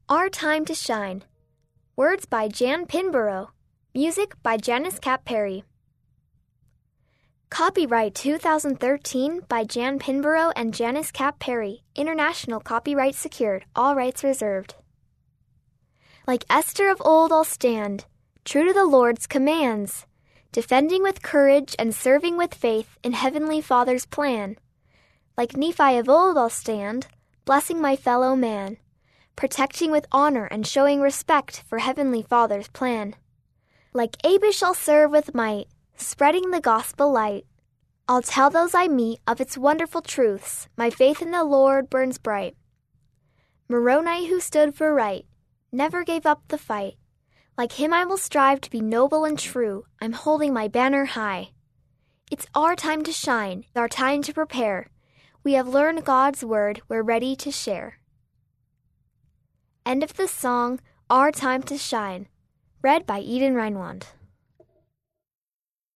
Our Time to Shine. Words by Jan Pinborough. Music by Janice Cap Perry. Copyright 2013 by Jan Pinborough and Janice Cap Perry. International copyright secured. All rights reserved. Like Esther of old I'll stand, true to the Lord's commands, defending with courage and serving with faith in Heavenly Father's plan. Like Nephi of old I'll stand, blessing my fellow man, protecting with honor and showing respect for Heavenly Father's plan. Like Abish I'll serve with might, spreading the gospel light. I'll tell those I meet of its wonderful truths, my faith in the Lord burns bright. Moroni who stood for right, never gave up the fight. Like him I will strive to be noble and true, I'm holding my banner high. It's our time to shine, our time to prepare. We have learned God's word, we're ready to share. End of the song, Our Time to Shine. Read by Eden Reinwand.